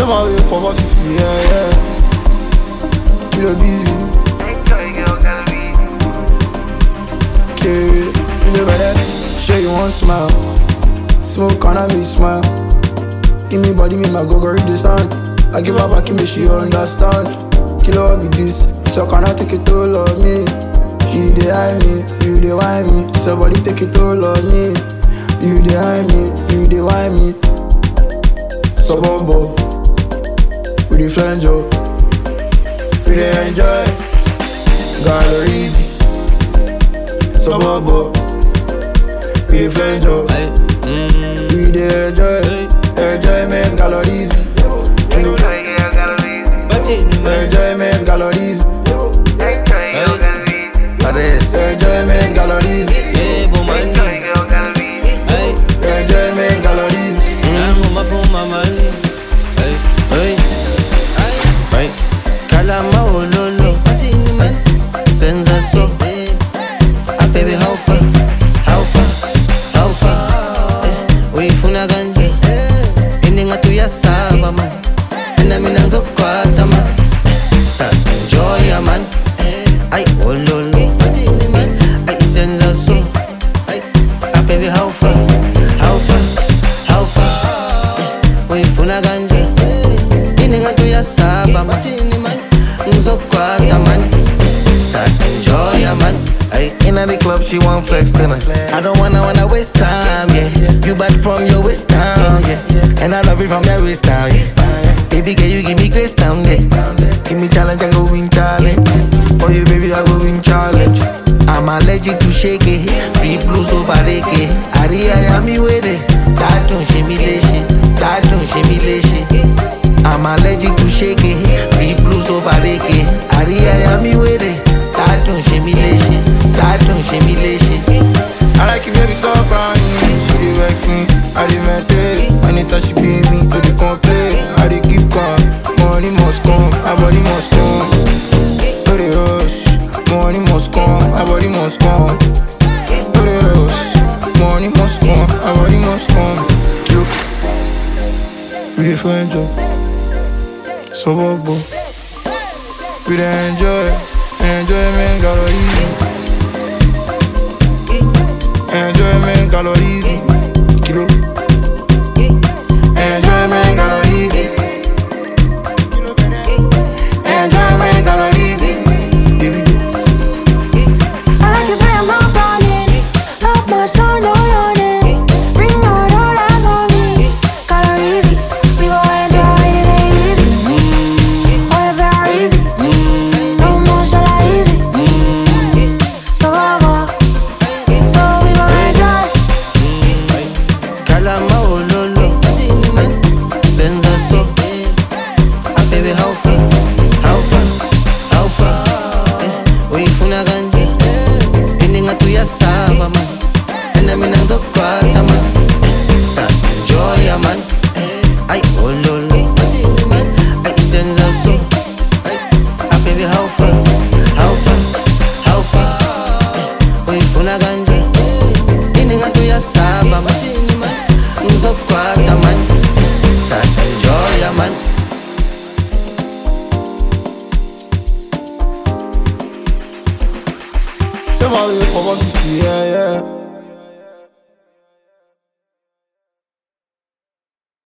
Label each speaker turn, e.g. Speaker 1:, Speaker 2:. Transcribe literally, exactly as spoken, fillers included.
Speaker 1: Them all wait for one fifty, yeah, yeah. You know busy. Okay, you know better. Show you one smile. Smoke on me smile. Give me body, make my go go read the sound. I give her back, make she understand. Kill all with this, so can I take it all on me? You dey hide me, you dey whine me. Somebody take it all on me. You dey hide me, you dey whine me. Suburbo, we dey flange up, we dey enjoy. Galleries, Suburbo, we dey flange up, we dey enjoy. Enjoyment galleries, enjoyment galleries, enjoyment galleries, enjoyment galleries.
Speaker 2: Kalama ololo, senza so. Ah baby how far, how far, how far? Uyifuna kanje, iningathi uyasaba man. Nami nangizokwata man, sa enjoy man. Ay ololo, ay senza so. Ah baby how far, how far, how far? Uyifuna kanje, iningathi uyasaba man. Ngizokwata man, sa enjoy man.
Speaker 3: Ay, in the club, she want flex tonight. I don't wanna wanna waste time, yeah. You bad from your waist down, yeah. And I love it from your waist down, yeah. Baby girl, you give me grace down there. Give me challenge, I go win challenge. For you, baby, I go win challenge. I'm allergic to shake it. Free blues over reggae. Ari, I am me with it. That don't shimmy lation. That don't shimmy lation. I'm allergic to shake it. Free blues over reggae. Ari, I am me with it. That don't shimmy lation. That don't shimmy lation.
Speaker 1: I like it, baby, stop crying. She dey vex me, I dey maintain. Anytime she be me, I dey complain. I dey keep calm, money must come, my body must come. No dey rush, money must come, my body must come. No dey rush, money must come, my body must come. Look, we dey find job, Suburbo. We dey enjoy, enjoyment galleries. Enjoyment galleries, kilo. Enjoyment galleries, enjoyment galleries.
Speaker 4: I like it when I'm not running, love my son, no running. Bring out all eyes on me. Galleries, we go enjoy it easy. Oh, very easy. No more shall I easy. So over, so we go enjoy.
Speaker 2: Kalama ololo, senza so. Ah baby how far, how far, how far? Uyifuna kanje, iningathi uyasaba man. Nami nangizokwata man, sa enjoy man. Ay ololo, ay senza so. Ah baby how far, how far, how far? Uyifuna kanje, iningathi uyasaba man. Ngizokwata man, sa enjoy man.
Speaker 1: Them all wait for one fifty, yeah, yeah.